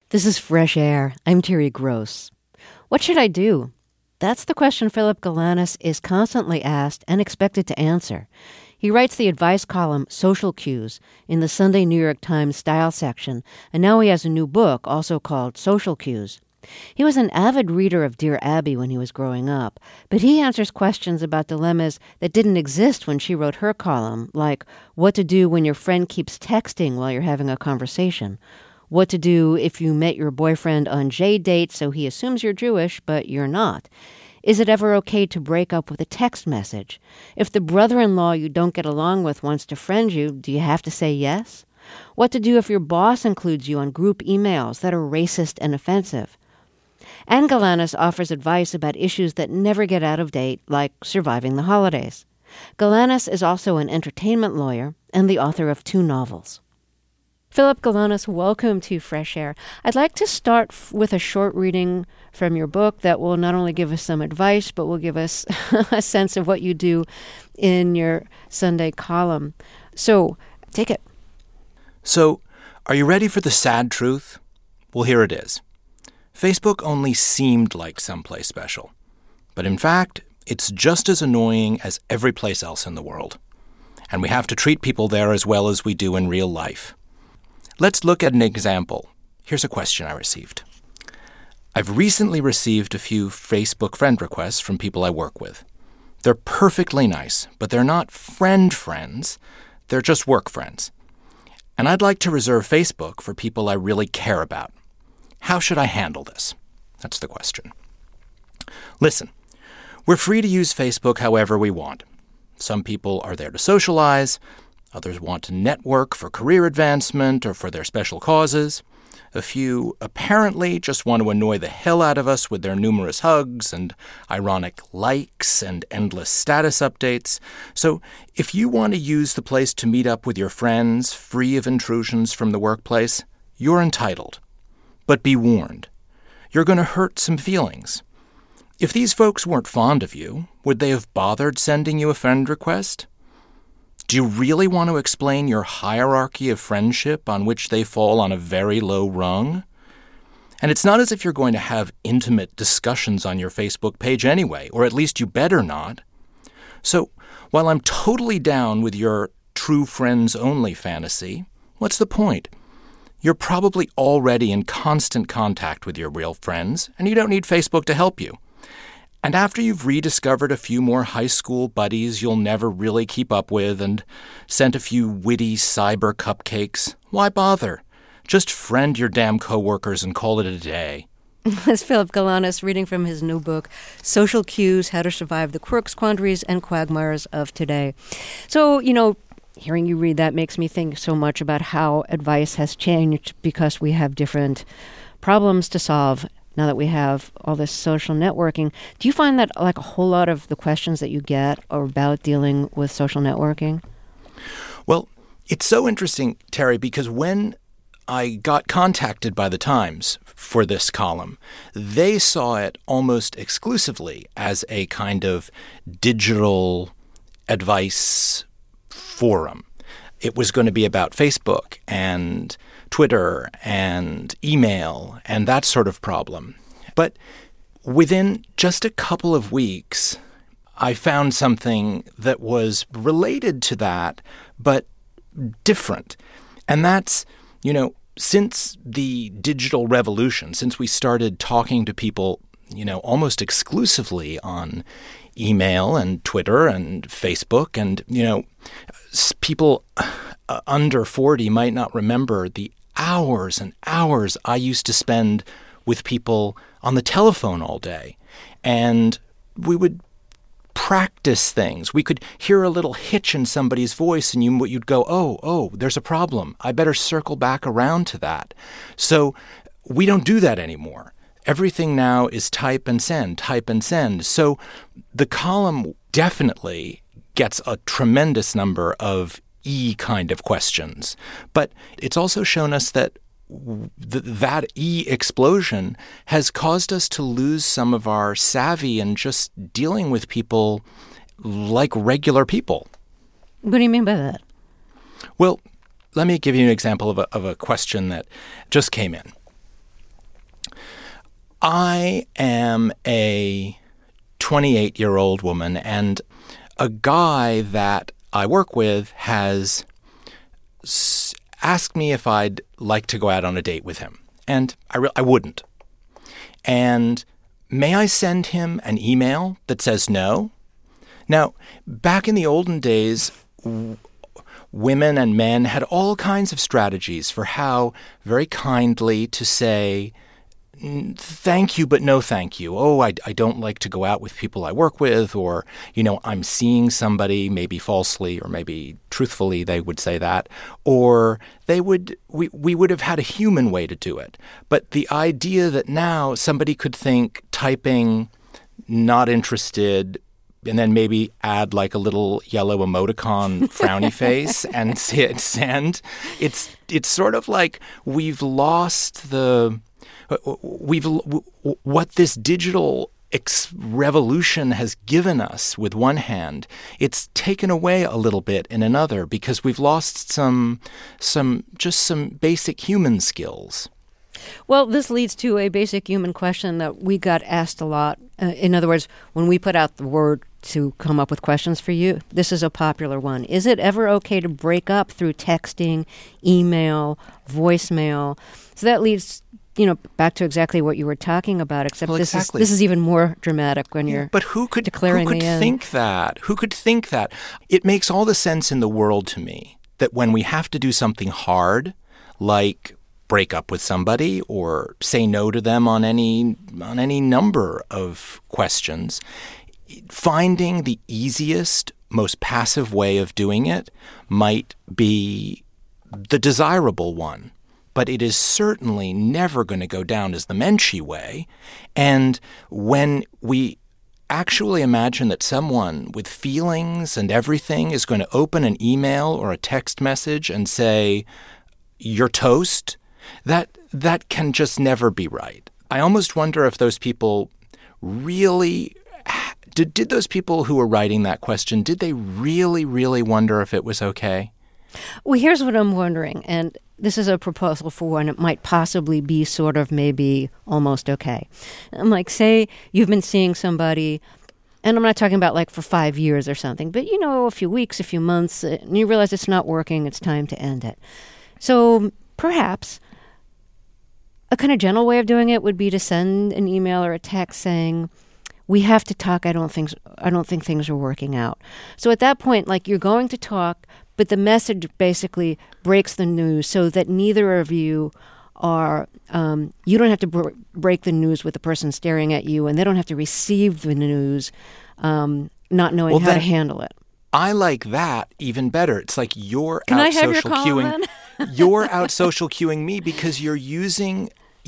This is Fresh Air. I'm Terry Gross. What should I do? That's the question Philip Galanis is constantly asked and expected to answer. He writes the advice column Social Cues in the Sunday New York Times Style section, and now he has a new book also called Social Cues. He was an avid reader of Dear Abby when he was growing up, but he answers questions about dilemmas that didn't exist when she wrote her column, like what to do when your friend keeps texting while you're having a conversation, what to do if you met your boyfriend on J-date so he assumes you're Jewish, but you're not. Is it ever okay to break up with a text message? If the brother-in-law you don't get along with wants to friend you, do you have to say yes? What to do if your boss includes you on group emails that are racist and offensive? And Galanis offers advice about issues that never get out of date, like surviving the holidays. Galanis is also an entertainment lawyer and the author of 2 novels. Philip Galanis, welcome to Fresh Air. I'd like to start with a short reading from your book that will not only give us some advice, but will give us a sense of what you do in your Sunday column. So, take it. So, are you ready for the sad truth? Well, here it is. Facebook only seemed like someplace special. But in fact, it's just as annoying as every place else in the world. And we have to treat people there as well as we do in real life. Let's look at an example. Here's a question I received. I've recently received a few Facebook friend requests from people I work with. They're perfectly nice, but they're not friends. They're just work friends. And I'd like to reserve Facebook for people I really care about. How should I handle this? That's the question. Listen, we're free to use Facebook however we want. Some people are there to socialize. Others want to network for career advancement or for their special causes. A few apparently just want to annoy the hell out of us with their numerous hugs and ironic likes and endless status updates. So if you want to use the place to meet up with your friends, free of intrusions from the workplace, you're entitled. But be warned, you're going to hurt some feelings. If these folks weren't fond of you, would they have bothered sending you a friend request? Do you really want to explain your hierarchy of friendship on which they fall on a very low rung? And it's not as if you're going to have intimate discussions on your Facebook page anyway, or at least you better not. So, while I'm totally down with your true friends only fantasy, what's the point? You're probably already in constant contact with your real friends, and you don't need Facebook to help you. And after you've rediscovered a few more high school buddies you'll never really keep up with and sent a few witty cyber cupcakes, why bother? Just friend your damn coworkers and call it a day. That's Philip Galanis reading from his new book, Social Cues, How to Survive the Quirks, Quandaries, and Quagmires of Today. So, hearing you read that makes me think so much about how advice has changed because we have different problems to solve now that we have all this social networking. Do you find that like a whole lot of the questions that you get are about dealing with social networking? Well, it's so interesting, Terry, because when I got contacted by the Times for this column, they saw it almost exclusively as a kind of digital advice forum. It was going to be about Facebook and Twitter and email and that sort of problem. But within just a couple of weeks, I found something that was related to that, but different. And that's, since the digital revolution, since we started talking to people, almost exclusively on email and Twitter and Facebook, and, people under 40 might not remember the hours and hours I used to spend with people on the telephone all day. And we would practice things. We could hear a little hitch in somebody's voice and you'd go, oh, there's a problem. I better circle back around to that. So we don't do that anymore. Everything now is type and send. So the column definitely gets a tremendous number of kind of questions. But it's also shown us that that explosion has caused us to lose some of our savvy in just dealing with people like regular people. What do you mean by that? Well, let me give you an example of a question that just came in. I am a 28-year-old woman, and a guy that I work with has asked me if I'd like to go out on a date with him. And I wouldn't. And may I send him an email that says no? Now, back in the olden days, women and men had all kinds of strategies for how very kindly to say, thank you, but no thank you. Oh, I don't like to go out with people I work with, or, I'm seeing somebody, maybe falsely or maybe truthfully they would say that, or we would have had a human way to do it. But the idea that now somebody could think typing not interested and then maybe add like a little yellow emoticon frowny face and hit send, it's sort of like we've lost what this digital revolution has given us with one hand. It's taken away a little bit in another because we've lost some basic human skills. Well, this leads to a basic human question that we got asked a lot. In other words, when we put out the word to come up with questions for you, this is a popular one. Is it ever okay to break up through texting, email, voicemail? So that leads back to exactly what you were talking about, except this is even more dramatic when you're But who could think that? Who could think that? It makes all the sense in the world to me that when we have to do something hard, like break up with somebody or say no to them on any number of questions, finding the easiest, most passive way of doing it might be the desirable one. But it is certainly never going to go down as the Menchie way. And when we actually imagine that someone with feelings and everything is going to open an email or a text message and say, "You're toast," that can just never be right. I almost wonder if those people really did those people who were writing that question, did they really, really wonder if it was okay? Well, here's what I'm wondering, and this is a proposal for when it might possibly be sort of maybe almost okay. I'm like, say you've been seeing somebody, and I'm not talking about like for 5 years or something, but a few weeks, a few months, and you realize it's not working, it's time to end it. So perhaps a kind of gentle way of doing it would be to send an email or a text saying, "We have to talk. I don't think things are working out." So at that point, like, you're going to talk, but the message basically breaks the news so that neither of you are, you don't have to break the news with the person staring at you, and they don't have to receive the news not knowing how to handle it. I like that even better. It's like you're Can out I have social your call, queuing. then? You're out social queuing me because you're using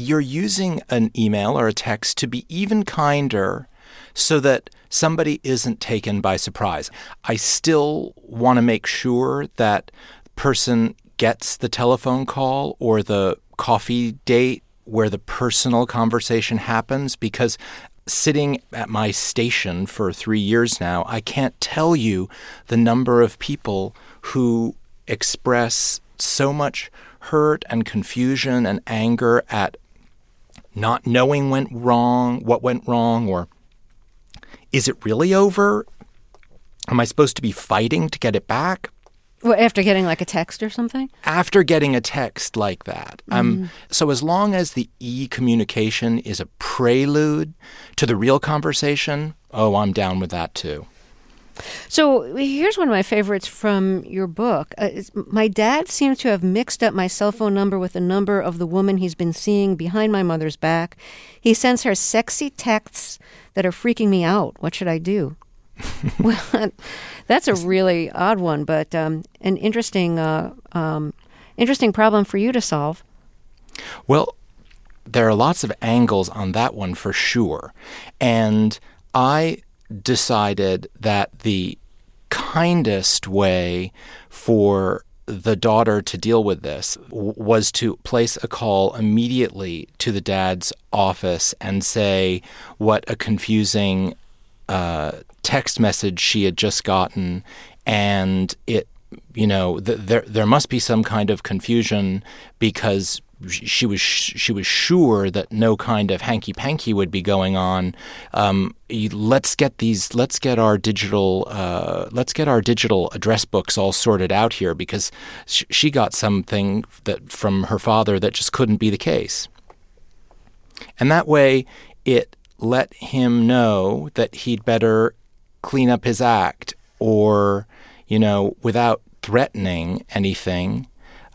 an email or a text to be even kinder so that somebody isn't taken by surprise. I still want to make sure that the person gets the telephone call or the coffee date where the personal conversation happens, because sitting at my station for 3 years now, I can't tell you the number of people who express so much hurt and confusion and anger at not knowing what went wrong, or is it really over? Am I supposed to be fighting to get it back? Well, after getting like a text or something? After getting a text like that. So as long as the e-communication is a prelude to the real conversation, I'm down with that too. So here's one of my favorites from your book. My dad seems to have mixed up my cell phone number with the number of the woman he's been seeing behind my mother's back. He sends her sexy texts that are freaking me out. What should I do? Well, that's a really odd one, but an interesting problem for you to solve. Well, there are lots of angles on that one for sure. And I decided that the kindest way for the daughter to deal with this was to place a call immediately to the dad's office and say what a confusing text message she had just gotten, and there must be some kind of confusion because she was sure that no kind of hanky-panky would be going on. Let's get our digital address books all sorted out here, because she got something that from her father that just couldn't be the case. And that way, it let him know that he'd better clean up his act, or, without threatening anything.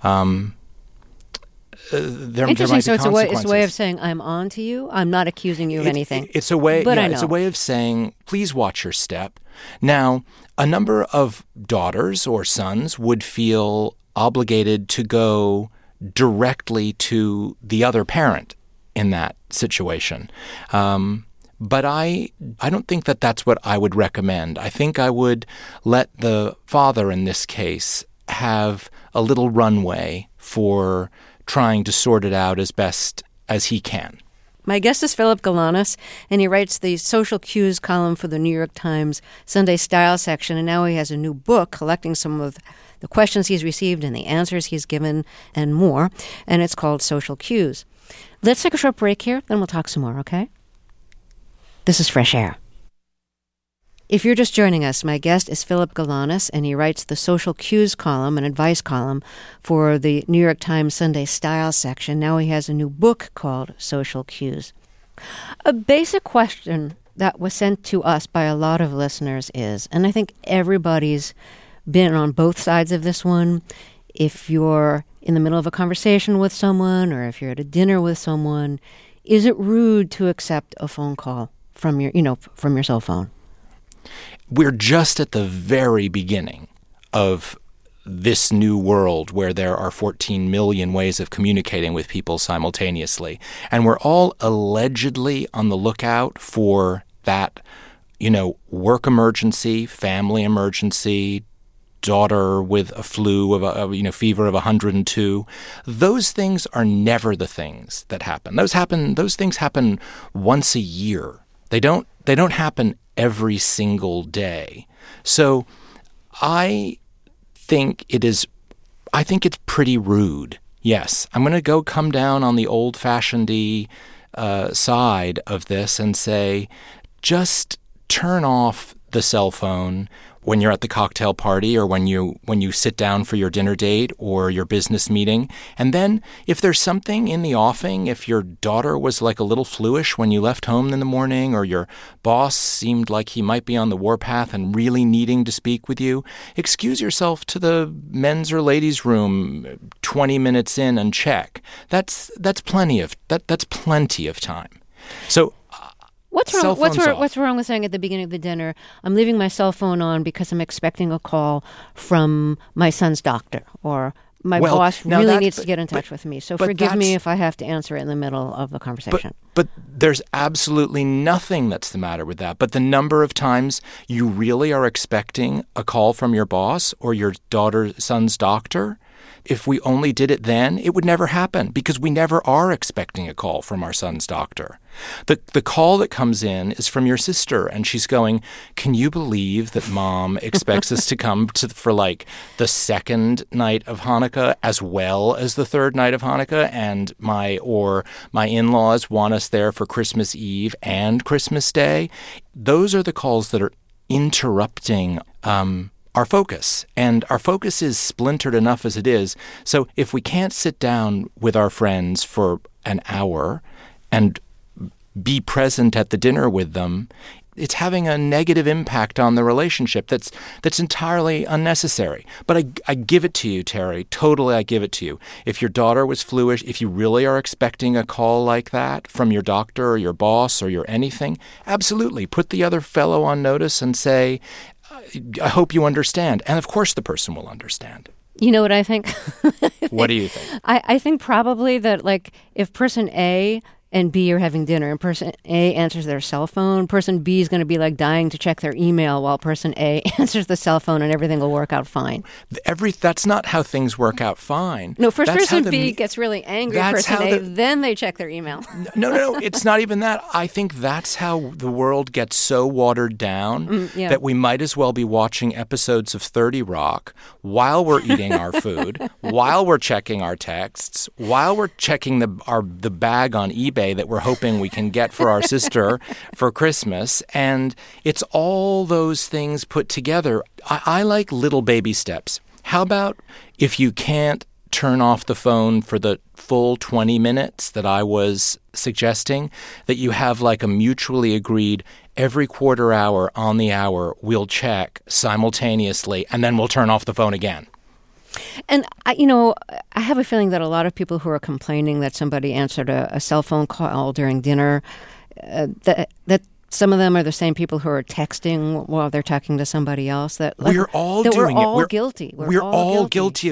There Interesting. might be So it's a way of consequences. saying, I'm on to you. I'm not accusing you of anything. It's a way. But I know. It's a way of saying, please watch your step. Now, a number of daughters or sons would feel obligated to go directly to the other parent in that situation. But I don't think that that's what I would recommend. I think I would let the father in this case have a little runway for trying to sort it out as best as he can. My guest is Philip Galanis, and he writes the social cues column for the New York Times Sunday Style section, and now he has a new book collecting some of the questions he's received and the answers he's given and more, and it's called Social Cues. Let's take a short break here, then we'll talk some more, okay? This is Fresh Air. If you're just joining us, my guest is Philip Galanis, and he writes the Social Cues column, an advice column, for the New York Times Sunday Style section. Now he has a new book called Social Cues. A basic question that was sent to us by a lot of listeners is, and I think everybody's been on both sides of this one, if you're in the middle of a conversation with someone or if you're at a dinner with someone, is it rude to accept a phone call from your cell phone? We're just at the very beginning of this new world where there are 14 million ways of communicating with people simultaneously. And we're all allegedly on the lookout for that, work emergency, family emergency, daughter with a flu of fever of 102. Those things are never the things that happen. Those things happen once a year. They don't happen every single day. So I think it's pretty rude. Yes, I'm going to come down on the old-fashioned side of this and say, just turn off the cell phone when you're at the cocktail party or when you sit down for your dinner date or your business meeting. And then if there's something in the offing, if your daughter was like a little fluish when you left home in the morning, or your boss seemed like he might be on the warpath and really needing to speak with you, excuse yourself to the men's or ladies' room 20 minutes in and check. That's plenty of time. So What's wrong with saying at the beginning of the dinner, I'm leaving my cell phone on because I'm expecting a call from my son's doctor, or my boss really needs to get in touch with me. So forgive me if I have to answer it in the middle of the conversation. But there's absolutely nothing that's the matter with that. But the number of times you really are expecting a call from your boss or your son's doctor, if we only did it then, it would never happen, because we never are expecting a call from our son's doctor. The call that comes in is from your sister, and she's going, can you believe that Mom expects us to come for like the second night of Hanukkah as well as the third night of Hanukkah, and my in-laws want us there for Christmas Eve and Christmas Day? Those are the calls that are interrupting our focus, and our focus is splintered enough as it is. So if we can't sit down with our friends for an hour and be present at the dinner with them, it's having a negative impact on the relationship that's entirely unnecessary. But I give it to you, Terry. Totally, I give it to you. If your daughter was fluish, if you really are expecting a call like that from your doctor or your boss or your anything, absolutely put the other fellow on notice and say, I hope you understand. And of course the person will understand. You know what I think? What do you think? I think probably that, like, if person A and B are having dinner, and person A answers their cell phone, person B is going to be like dying to check their email while person A answers the cell phone, and everything will work out fine. That's not how things work out fine. No, first person B gets really angry at person A, then they check their email. No, it's not even that. I think that's how the world gets so watered down that we might as well be watching episodes of 30 Rock while we're eating our food, while we're checking our texts, while we're checking the bag on eBay that we're hoping we can get for our sister for Christmas. And it's all those things put together. I like little baby steps. How about if you can't turn off the phone for the full 20 minutes that I was suggesting, that you have like a mutually agreed every quarter hour on the hour we'll check simultaneously, and then we'll turn off the phone again. And, I have a feeling that a lot of people who are complaining that somebody answered a cell phone call during dinner, that some of them are the same people who are texting while they're talking to somebody else. We're all doing it. We're all guilty. We're all guilty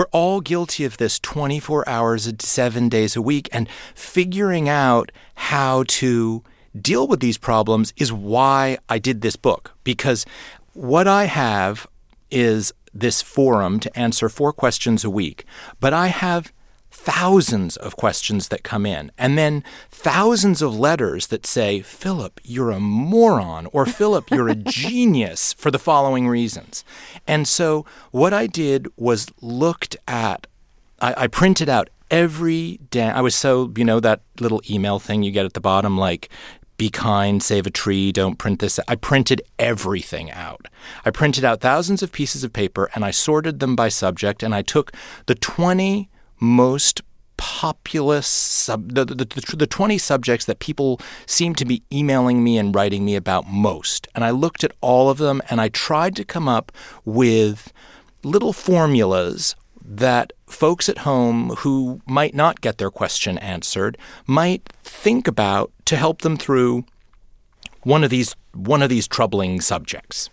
of this 24 hours, 7 days a week, and figuring out how to deal with these problems is why I did this book. Because what I have is this forum to answer 4 questions a week, but I have thousands of questions that come in, and then thousands of letters that say, Philip, you're a moron, or Philip, you're a genius for the following reasons. And so what I did was looked at, I printed out every day. I was so, that little email thing you get at the bottom, like, be kind, save a tree, don't print this. I printed everything out. I printed out thousands of pieces of paper, and I sorted them by subject, and I took the 20 most populous, the 20 subjects that people seem to be emailing me and writing me about most. And I looked at all of them, and I tried to come up with little formulas that folks at home who might not get their question answered might think about to help them through one of these troubling subjects.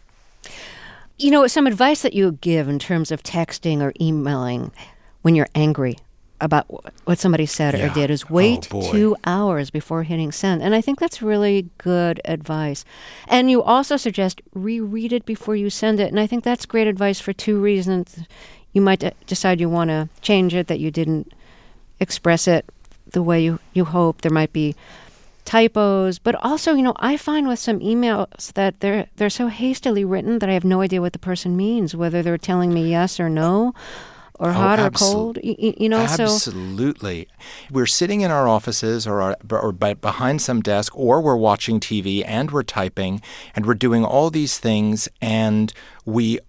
Some advice that you give in terms of texting or emailing when you're angry about what somebody said or did is wait 2 hours before hitting send. And I think that's really good advice. And you also suggest reread it before you send it. And I think that's great advice for 2 reasons. You might decide you want to change it, that you didn't express it the way you hoped. There might be typos. But also, I find with some emails that they're so hastily written that I have no idea what the person means, whether they're telling me yes or no, or hot or cold, Absolutely. We're sitting in our offices or behind some desk, or we're watching TV and we're typing and we're doing all these things, and we're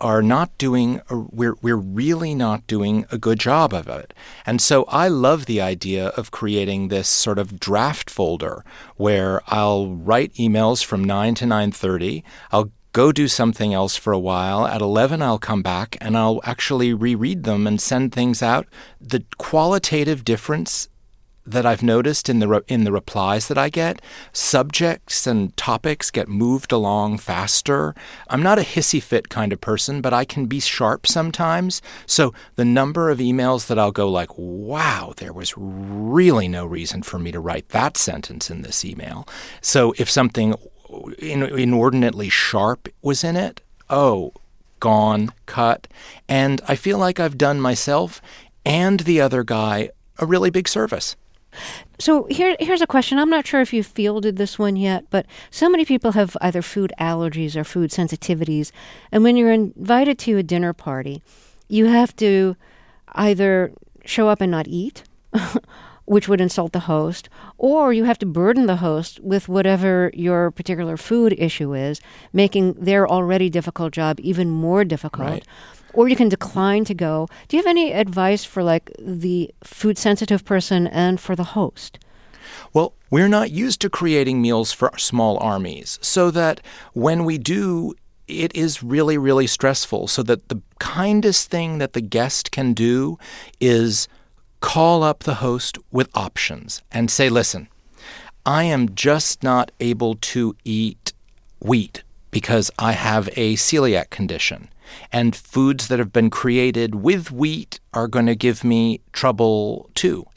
really not doing a good job of it. And so I love the idea of creating this sort of draft folder where I'll write emails from 9 to 9:30. I'll go do something else for a while. At 11, I'll come back and I'll actually reread them and send things out. The qualitative difference that I've noticed in the replies that I get, subjects and topics get moved along faster. I'm not a hissy fit kind of person, but I can be sharp sometimes. So the number of emails that I'll go like, wow, there was really no reason for me to write that sentence in this email. So if something inordinately sharp was in it, gone, cut. And I feel like I've done myself and the other guy a really big service. So here's a question. I'm not sure if you fielded this one yet, but so many people have either food allergies or food sensitivities. And when you're invited to a dinner party, you have to either show up and not eat, which would insult the host, or you have to burden the host with whatever your particular food issue is, making their already difficult job even more difficult. Right. Or you can decline to go. Do you have any advice for the food-sensitive person and for the host? Well, we're not used to creating meals for small armies, so that when we do, it is really, really stressful. So that the kindest thing that the guest can do is call up the host with options and say, listen, I am just not able to eat wheat because I have a celiac condition. And foods that have been created with wheat are going to give me trouble too. So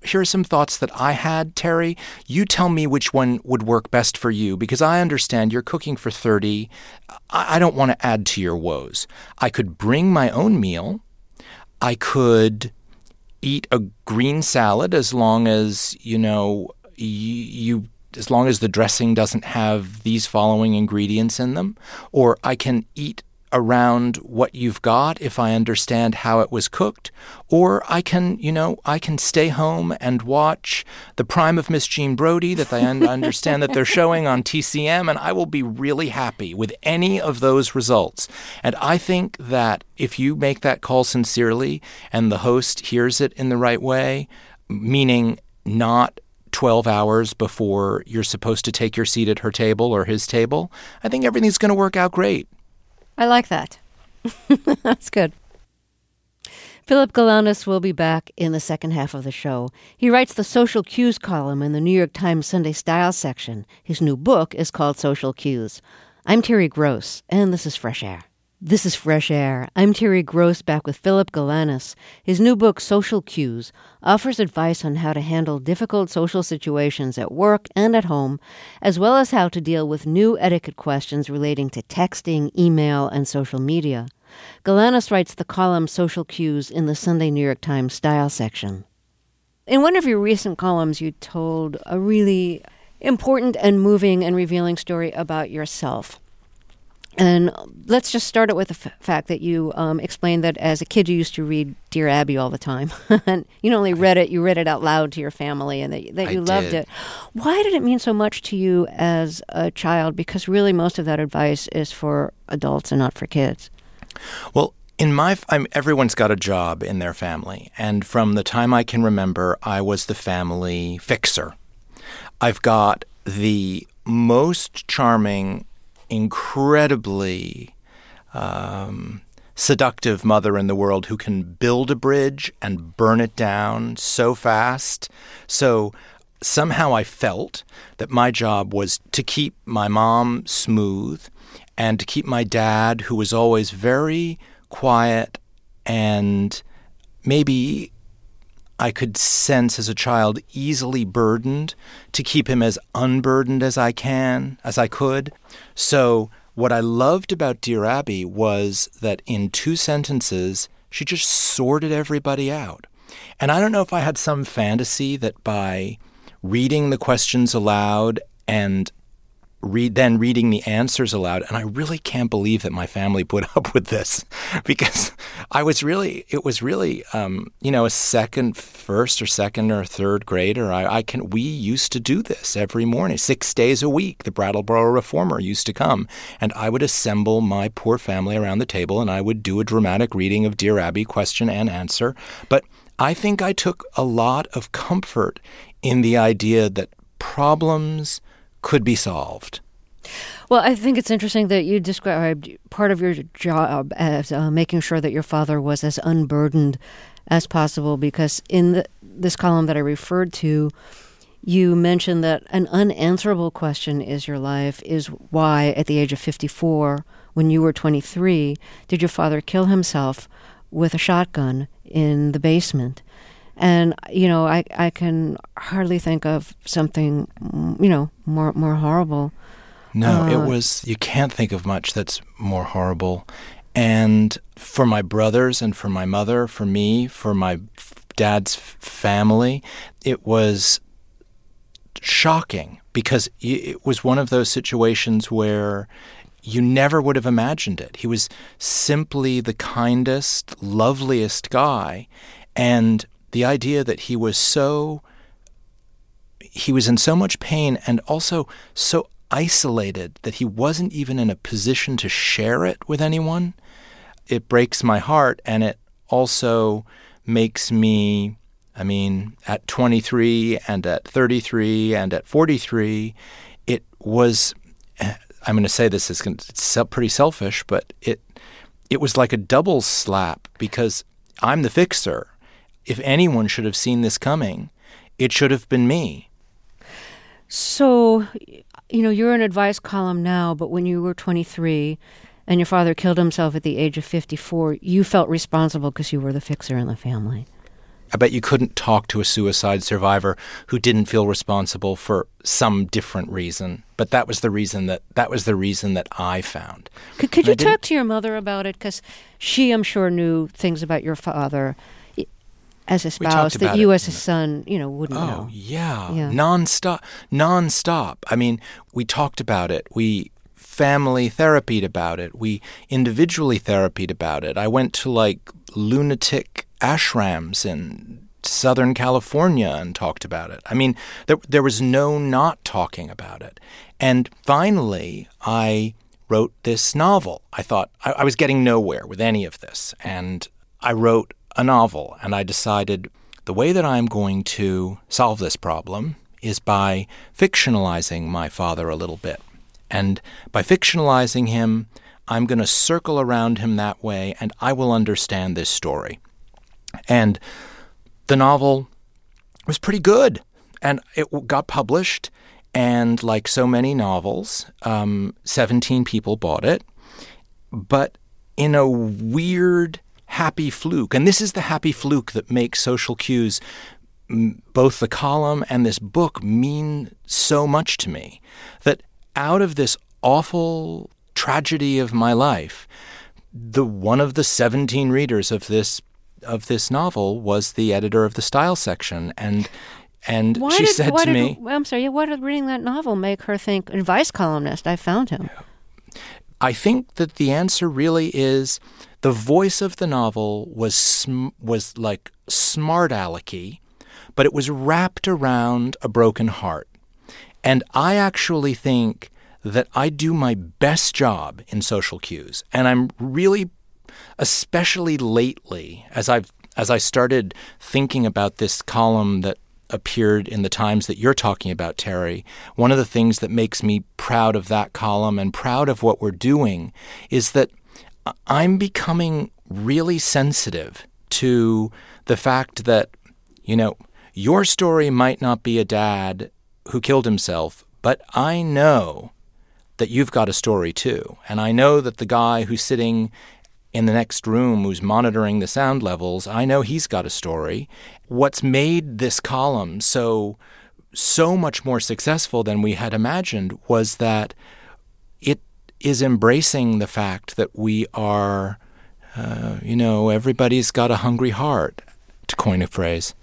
here are some thoughts that I had, Terry. You tell me which one would work best for you, because I understand you're cooking for 30. I don't want to add to your woes. I could bring my own meal. I could eat a green salad as long as, as long as the dressing doesn't have these following ingredients in them. Or I can eat around what you've got if I understand how it was cooked. Or I can stay home and watch The Prime of Miss Jean Brodie that I understand that they're showing on TCM, and I will be really happy with any of those results. And I think that if you make that call sincerely and the host hears it in the right way, meaning not 12 hours before you're supposed to take your seat at her table or his table, I think everything's going to work out great. I like that. That's good. Philip Galanis will be back in the second half of the show. He writes the Social Cues column in the New York Times Sunday Style section. His new book is called Social Cues. I'm Terry Gross, and this is Fresh Air. This is Fresh Air. I'm Terry Gross, back with Philip Galanis. His new book, Social Cues, offers advice on how to handle difficult social situations at work and at home, as well as how to deal with new etiquette questions relating to texting, email, and social media. Galanis writes the column Social Cues in the Sunday New York Times Style section. In one of your recent columns, you told a really important and moving and revealing story about yourself. And let's just start it with the fact that you explained that as a kid you used to read Dear Abby all the time. And you not only read it, you read it out loud to your family, and that you loved it. Why did it mean so much to you as a child? Because really most of that advice is for adults and not for kids. Well, everyone's got a job in their family. And from the time I can remember, I was the family fixer. I've got the most charming, incredibly seductive mother in the world who can build a bridge and burn it down so fast. So somehow I felt that my job was to keep my mom smooth and to keep my dad, who was always very quiet and maybe I could sense as a child easily burdened, to keep him as unburdened as I could. So what I loved about Dear Abby was that in 2 sentences, she just sorted everybody out. And I don't know if I had some fantasy that by reading the questions aloud and then reading the answers aloud, and I really can't believe that my family put up with this, because it was really, a first or second or third grader. We used to do this every morning, 6 days a week. The Brattleboro Reformer used to come, and I would assemble my poor family around the table, and I would do a dramatic reading of Dear Abby, question and answer. But I think I took a lot of comfort in the idea that problems could be solved. Well, I think it's interesting that you described part of your job as making sure that your father was as unburdened as possible, because in this column that I referred to, you mentioned that an unanswerable question is your life is why, at the age of 54, when you were 23, did your father kill himself with a shotgun in the basement? And, I can hardly think of something, more horrible. No, you can't think of much that's more horrible. And for my brothers and for my mother, for me, for my dad's family, it was shocking, because it was one of those situations where you never would have imagined it. He was simply the kindest, loveliest guy. And the idea that he was in so much pain and also so isolated that he wasn't even in a position to share it with anyone, it breaks my heart. And it also makes me, at 23 and at 33 and at 43, it was, I'm going to say this, it's pretty selfish, but it was like a double slap, because I'm the fixer. If anyone should have seen this coming, it should have been me. So, you're an advice column now, but when you were 23 and your father killed himself at the age of 54, you felt responsible because you were the fixer in the family. I bet you couldn't talk to a suicide survivor who didn't feel responsible for some different reason. But that was the reason that I found. Could you talk to your mother about it? Because she, I'm sure, knew things about your father as a spouse that you as a son, wouldn't know. Oh, yeah. Nonstop. I mean, we talked about it. We family therapied about it. We individually therapied about it. I went to lunatic ashrams in Southern California and talked about it. I mean, there was no not talking about it. And finally, I wrote this novel. I thought I was getting nowhere with any of this. And I wrote a novel, and I decided the way that I'm going to solve this problem is by fictionalizing my father a little bit. And by fictionalizing him, I'm going to circle around him that way, and I will understand this story. And the novel was pretty good, and it got published, and like so many novels, 17 people bought it. But in a weird, happy fluke, and this is the happy fluke that makes Social Cues, both the column and this book, mean so much to me, that out of this awful tragedy of my life, one of the 17 readers of this novel was the editor of the style section, and she said to me, I'm sorry, why did reading that novel make her think, advice columnist, I found him? I think that the answer really is the voice of the novel was like smart alecky, but it was wrapped around a broken heart. And I actually think that I do my best job in Social Cues. And I'm really, especially lately, as I started thinking about this column that appeared in the Times that you're talking about, Terry, one of the things that makes me proud of that column and proud of what we're doing is that I'm becoming really sensitive to the fact that, your story might not be a dad who killed himself, but I know that you've got a story too. And I know that the guy who's sitting in the next room who's monitoring the sound levels, I know he's got a story. What's made this column so much more successful than we had imagined was that it is embracing the fact that we are, everybody's got a hungry heart, to coin a phrase.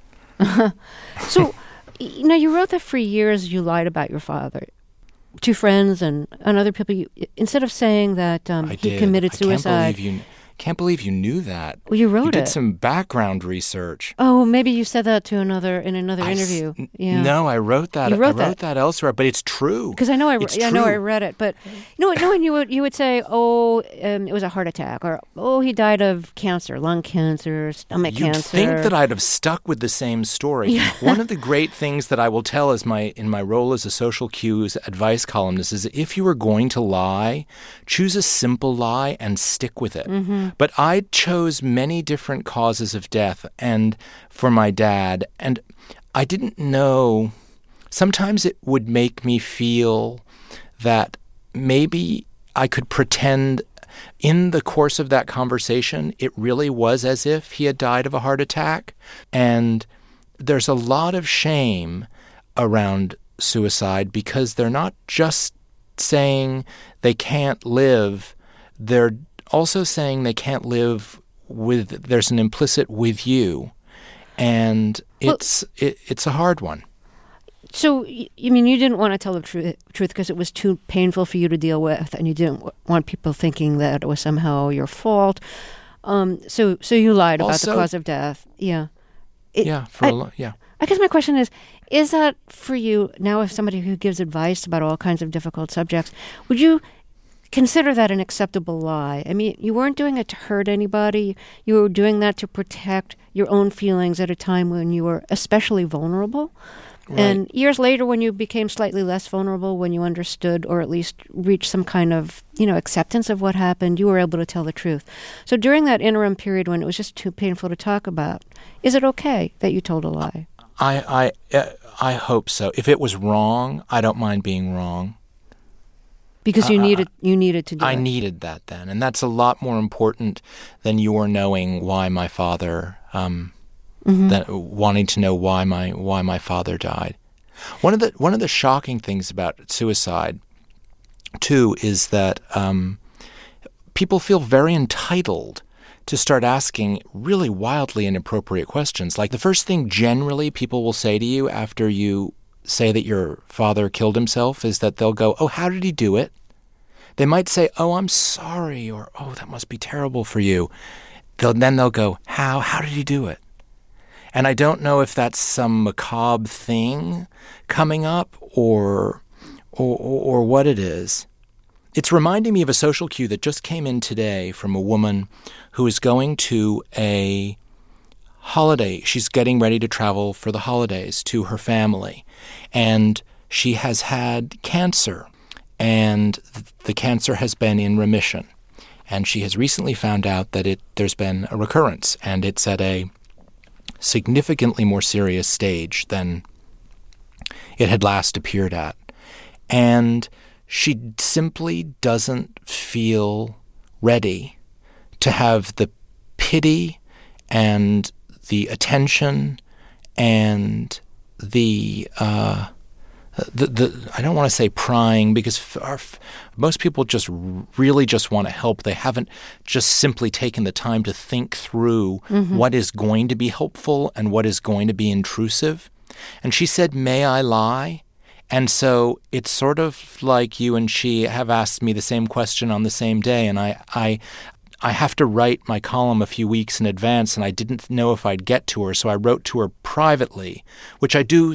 So, you wrote that for years you lied about your father to friends and other people. Instead of saying that he committed suicide. Can't believe you knew that. Well, you wrote it. You did some background research. Oh, maybe you said that in another interview. Yeah. No, I wrote that. I wrote that elsewhere, but it's true. Because I know I read it, but and you would say, it was a heart attack, or he died of cancer, lung cancer, stomach cancer. You'd think that I'd have stuck with the same story. Yeah. One of the great things that I will tell in my role as a Social Cues advice columnist is if you are going to lie, choose a simple lie and stick with it. Mm-hmm. But I chose many different causes of death and for my dad, and I didn't know. Sometimes it would make me feel that maybe I could pretend in the course of that conversation it really was as if he had died of a heart attack. And there's a lot of shame around suicide because they're not just saying they can't live, they're also saying they can't live there's an implicit with you, and it's a hard one. So, you didn't want to tell the truth because it was too painful for you to deal with, and you didn't want people thinking that it was somehow your fault. So you lied about the cause of death. Yeah. I guess my question is that for you, now as somebody who gives advice about all kinds of difficult subjects, would you consider that an acceptable lie? I mean, you weren't doing it to hurt anybody. You were doing that to protect your own feelings at a time when you were especially vulnerable. Right. And years later, when you became slightly less vulnerable, when you understood or at least reached some kind of, acceptance of what happened, you were able to tell the truth. So during that interim period when it was just too painful to talk about, is it okay that you told a lie? I hope so. If it was wrong, I don't mind being wrong. Because you needed to do it. I needed that then. And that's a lot more important than your knowing why my father that wanting to know why my father died. One of the shocking things about suicide, too, is that people feel very entitled to start asking really wildly inappropriate questions. Like the first thing generally people will say to you after you say that your father killed himself is that they'll go, "Oh, how did he do it?" They might say, "Oh, I'm sorry," or "Oh, that must be terrible for you." Then they'll go, How? How did he do it?" And I don't know if that's some macabre thing coming up or what it is. It's reminding me of a social cue that just came in today from a woman who is going to a holiday. She's getting ready to travel for the holidays to her family. And she has had cancer. And the cancer has been in remission. And she has recently found out that there's been a recurrence. And it's at a significantly more serious stage than it had last appeared at. And she simply doesn't feel ready to have the pity and the attention and the I don't want to say prying, because most people just really just want to help. They haven't just simply taken the time to think through what is going to be helpful and what is going to be intrusive. And she said, "May I lie?" And so it's sort of like you and she have asked me the same question on the same day, and I have to write my column a few weeks in advance, and I didn't know if I'd get to her, so I wrote to her privately, which I do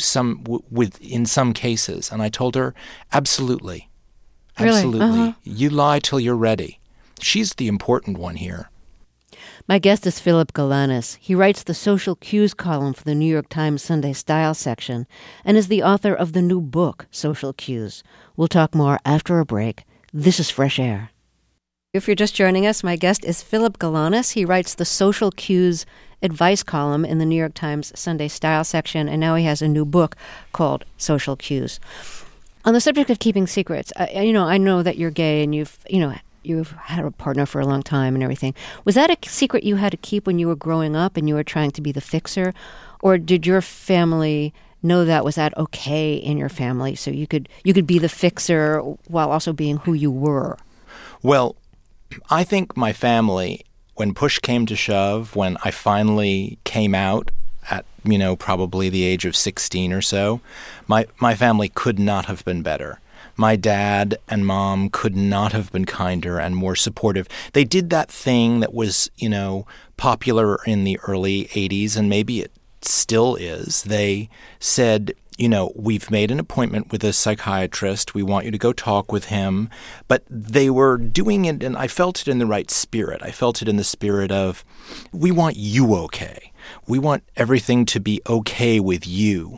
in some cases, and I told her, absolutely, Really? you lie till you're ready. She's the important one here. My guest is Philip Galanis. He writes the Social Cues column for the New York Times Sunday Style section and is the author of the new book, Social Cues. We'll talk more after a break. This is Fresh Air. If you're just joining us, my guest is Philip Galanis. He writes the Social Cues advice column in the New York Times Sunday Style section, and now he has a new book called Social Cues. On the subject of keeping secrets, I know that you're gay and you've had a partner for a long time and everything. Was that a secret you had to keep when you were growing up and you were trying to be the fixer? Or did your family know that? Was that okay in your family so you could be the fixer while also being who you were? Well, I think my family, when push came to shove, when I finally came out at, probably the age of 16 or so, my family could not have been better. My dad and mom could not have been kinder and more supportive. They did that thing that was, popular in the early 80s, and maybe it still is. They said, we've made an appointment with a psychiatrist. We want you to go talk with him. But they were doing it, and I felt it in the right spirit. I felt it in the spirit of, we want you okay. We want everything to be okay with you.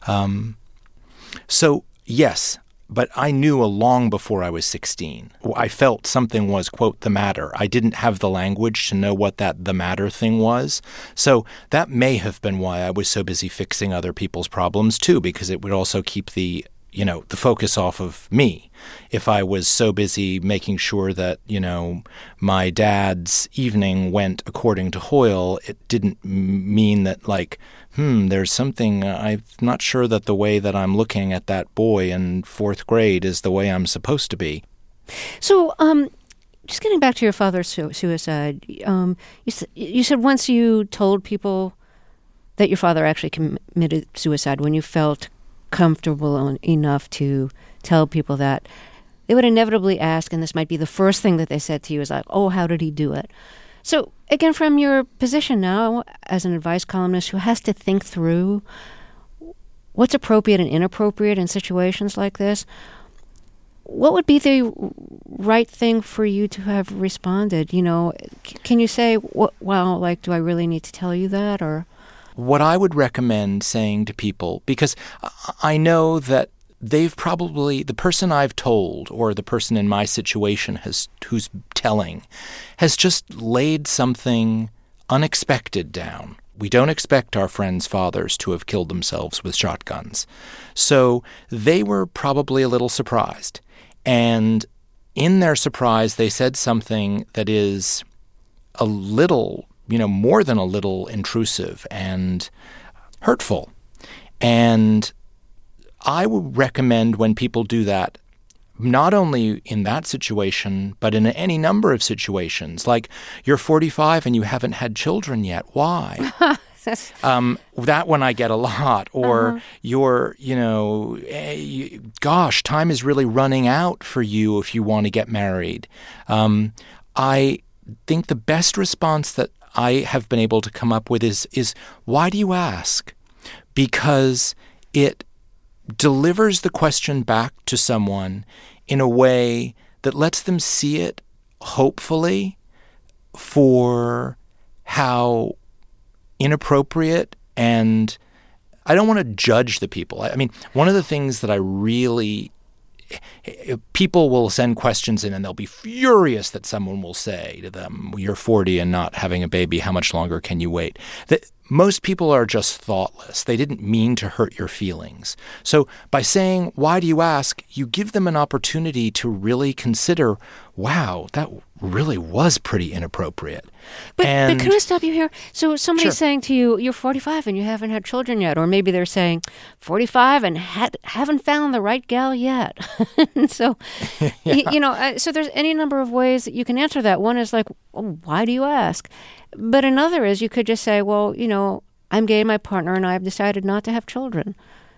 So, yes. But I knew long before I was 16. I felt something was, quote, the matter. I didn't have the language to know what that the matter thing was. So that may have been why I was so busy fixing other people's problems, too, because it would also keep the focus off of me. If I was so busy making sure that, my dad's evening went according to Hoyle, it didn't mean that, there's something, I'm not sure that the way that I'm looking at that boy in fourth grade is the way I'm supposed to be. So, just getting back to your father's suicide, you said once you told people that your father actually committed suicide, when you felt comfortable enough to tell people that, they would inevitably ask, and this might be the first thing that they said to you, is like, "Oh, how did he do it?" So, again, from your position now as an advice columnist who has to think through what's appropriate and inappropriate in situations like this, what would be the right thing for you to have responded? Can you say, do I really need to tell you that? Or what I would recommend saying to people, because I know that they've probably, the person I've told or the person in my situation who's telling has just laid something unexpected down. We don't expect our friends' fathers to have killed themselves with shotguns. So they were probably a little surprised. And in their surprise, they said something that is a little more than a little intrusive and hurtful. And I would recommend when people do that, not only in that situation, but in any number of situations, like you're 45 and you haven't had children yet. Why? That one I get a lot. Or you're, gosh, time is really running out for you if you want to get married. I think the best response that I have been able to come up with is why do you ask? Because it delivers the question back to someone in a way that lets them see it, hopefully, for how inappropriate, and I don't want to judge the people. I mean, one of the things that I really people will send questions in and they'll be furious that someone will say to them, you're 40 and not having a baby, how much longer can you wait? That most people are just thoughtless. They didn't mean to hurt your feelings. So by saying, why do you ask? You give them an opportunity to really consider, wow, that really was pretty inappropriate. But can I stop you here? So somebody's Sure. saying to you, you're 45 and you haven't had children yet. Or maybe they're saying, 45 and haven't found the right gal yet. So, so there's any number of ways that you can answer that. One is like, well, why do you ask? But another is you could just say, well, I'm gay, my partner and I have decided not to have children.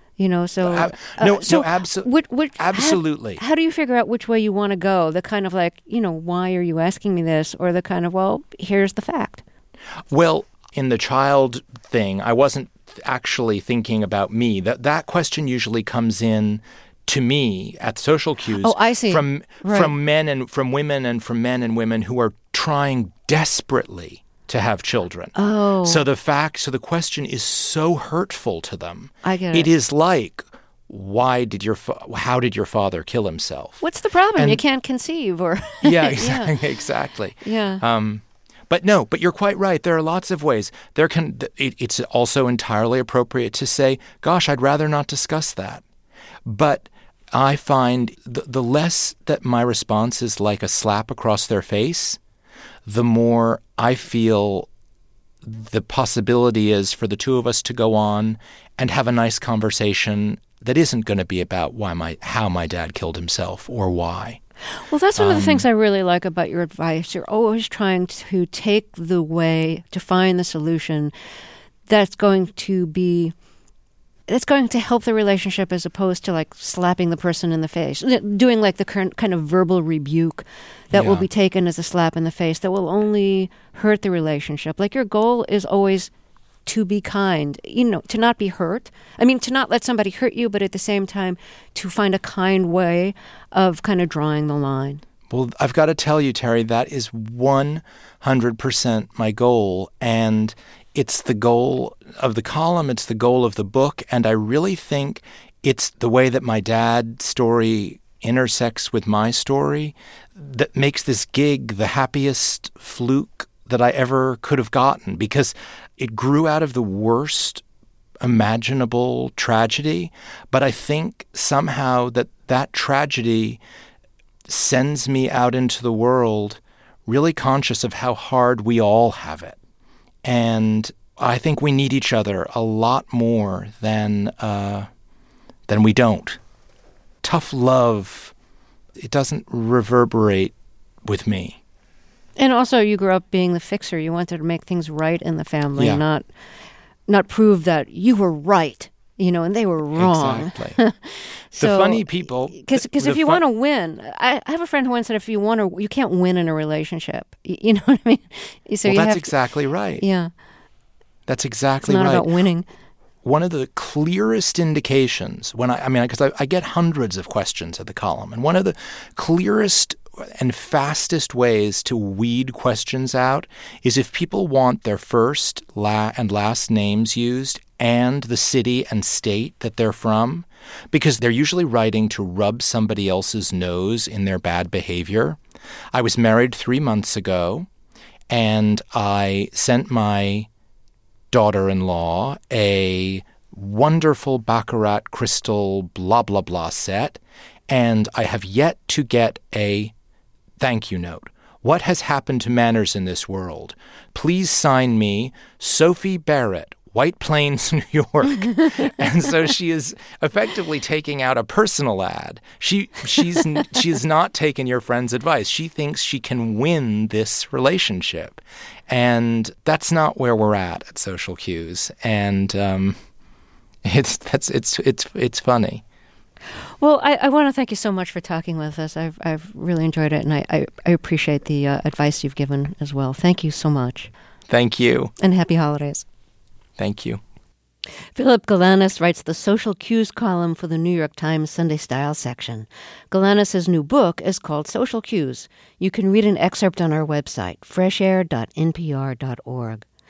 Absolutely. How do you figure out which way you want to go? The kind of like, why are you asking me this? Or the kind of, well, here's the fact. Well, in the child thing, I wasn't actually thinking about me. That question usually comes in to me at social cues. Oh, I see. From men and from women and from men and women who are trying desperately to have children. Oh. So the question is so hurtful to them. I get it. It is like, how did your father kill himself? What's the problem? And you can't conceive or Yeah, exactly. Yeah. But you're quite right. There are lots of ways. It's also entirely appropriate to say, gosh, I'd rather not discuss that. But I find the less that my response is like a slap across their face, the more I feel the possibility is for the two of us to go on and have a nice conversation that isn't going to be about how my dad killed himself or why. Well, that's one of the things I really like about your advice. You're always trying to take the way to find the solution that's going to help the relationship as opposed to like slapping the person in the face, doing like the current kind of verbal rebuke that will be taken as a slap in the face that will only hurt the relationship. Like your goal is always to be kind, to not be hurt. I mean, to not let somebody hurt you, but at the same time to find a kind way of kind of drawing the line. Well, I've got to tell you, Terry, that is 100% my goal. And it's the goal of the column, it's the goal of the book, and I really think it's the way that my dad's story intersects with my story that makes this gig the happiest fluke that I ever could have gotten, because it grew out of the worst imaginable tragedy, but I think somehow that tragedy sends me out into the world really conscious of how hard we all have it. And I think we need each other a lot more than we don't. Tough love, it doesn't reverberate with me. And also, you grew up being the fixer. You wanted to make things right in the family, Yeah. not prove that you were right, and they were wrong. Exactly. So, the funny people... Because if you want to win... I have a friend who once said if you can't win in a relationship. You know what I mean? So that's exactly right. Yeah. That's exactly right. It's right. not about winning. One of the clearest indications, because I get hundreds of questions at the column, and one of the clearest and fastest ways to weed questions out is if people want their first and last names used and the city and state that they're from, because they're usually writing to rub somebody else's nose in their bad behavior. I was married 3 months ago, and I sent my daughter-in-law a wonderful Baccarat crystal blah, blah, blah set, and I have yet to get a thank you note. What has happened to manners in this world? Please sign me, Sophie Barrett, White Plains, New York. And so she is effectively taking out a personal ad. She's not taken your friend's advice. She thinks she can win this relationship. And that's not where we're at Social Cues. And it's funny. Well, I want to thank you so much for talking with us. I've really enjoyed it, and I appreciate the advice you've given as well. Thank you so much. Thank you. And happy holidays. Thank you. Philip Galanis writes the Social Cues column for the New York Times Sunday Style section. Galanis' new book is called Social Cues. You can read an excerpt on our website, freshair.npr.org.